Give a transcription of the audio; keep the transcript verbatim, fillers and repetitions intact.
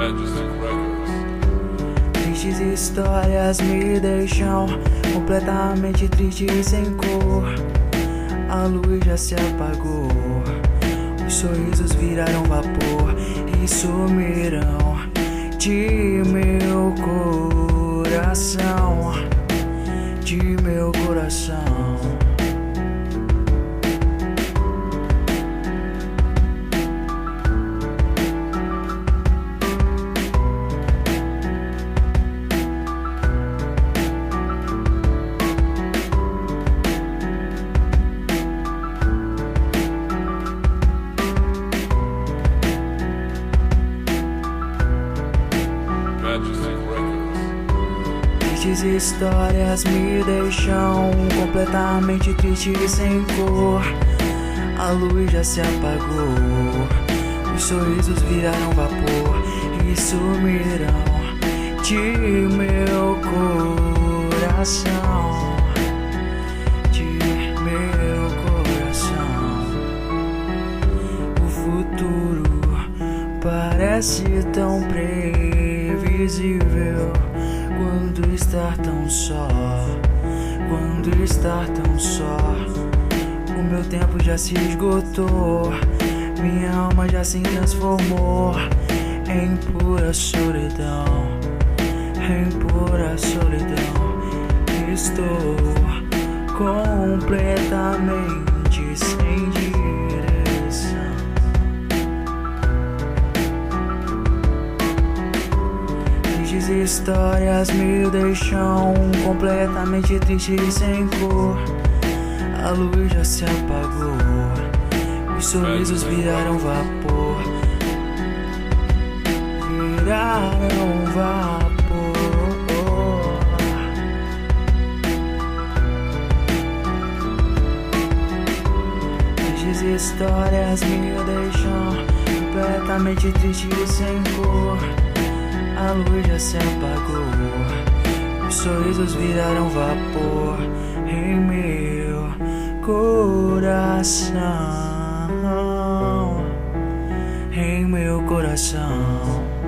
Tristes histórias me deixam completamente triste e sem cor. A luz já se apagou, os sorrisos viraram vapor e sumirão de meu coração, de meu coração. Tristes histórias me deixam completamente triste e sem cor. A luz já se apagou, os sorrisos viraram vapor e sumirão de meu coração, de meu coração. O futuro parece tão previsível quando estar tão só, quando estar tão só. O meu tempo já se esgotou, minha alma já se transformou em pura solidão, em pura solidão. Estou completamente sem direção. Tristes histórias me deixam completamente triste e sem cor. A luz já se apagou, os sorrisos viraram vapor, viraram vapor. Tristes histórias me deixam completamente triste e sem cor. A luz já se apagou, os sorrisos viraram vapor em meu coração, em meu coração.